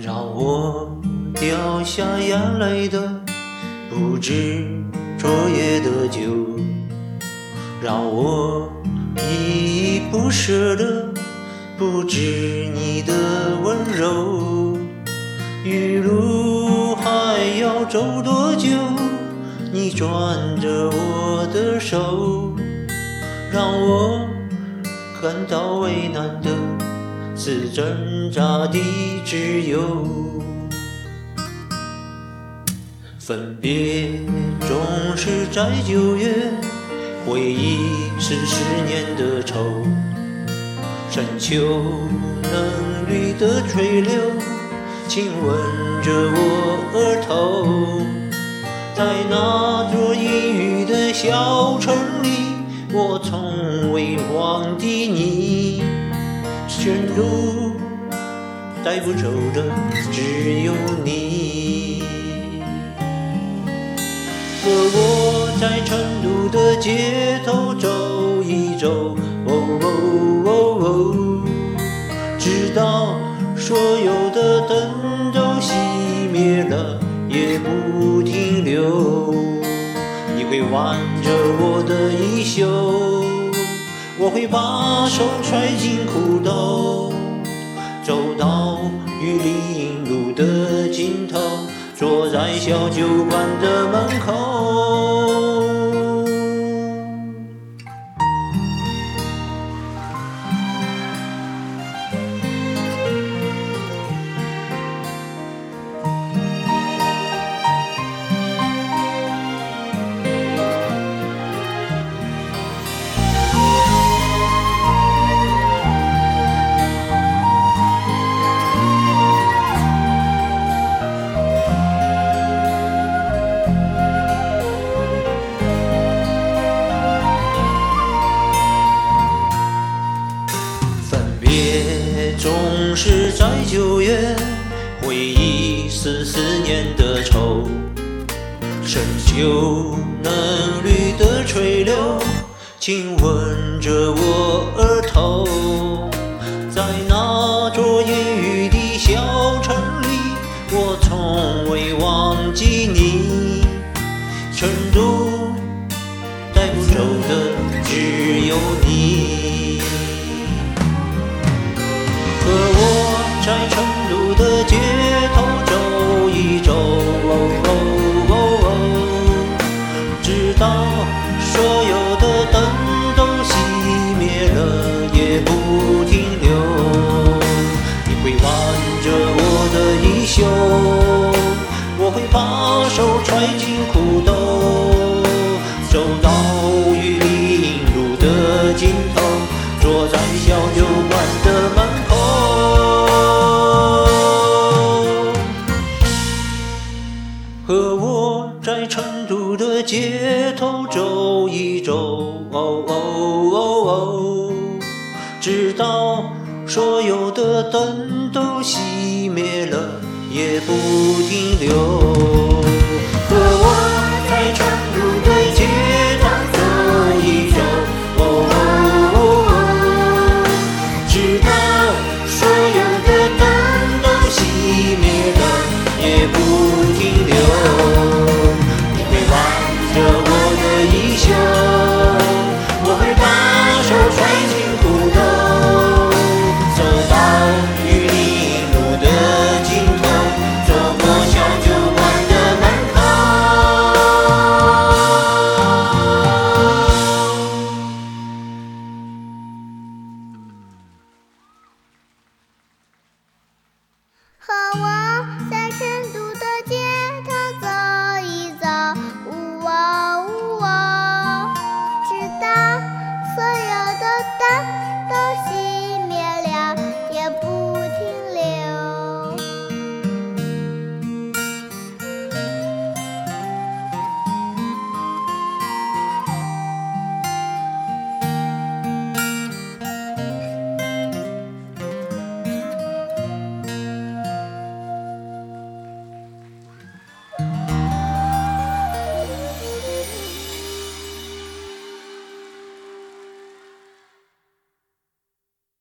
让我掉下眼泪的不止昨夜的酒，让我依依不舍的不止你的温柔。余路还要走多久？你攥着我的手，让我感到为难的是挣扎的自由。分别总是在9月，回忆是10年的愁。深秋嫩绿的垂柳，亲吻着我额头。在那座阴雨的小城里，我从未忘记你。前路带不走的只有你。和我在成都的街头走一走，直到所有的灯都熄灭了也不停留。你会挽着我的衣袖，我会把手揣进裤兜，走到玉林路的尽头，坐在小酒馆的门口。总是在9月，回忆是10年的愁。深秋嫩绿的垂柳，亲吻着我额头。在那座阴雨的小城里，我从未忘记你。成都带不走的只有你。和我在成都的街头走一走，直到所有的灯都熄灭了也不停留。你会挽着我的衣袖，我会把手揣进裤兜，走到玉林路的尽头，坐在小酒馆的门口。和我在成都的街头走一走，直到所有的灯都熄灭了也不停留。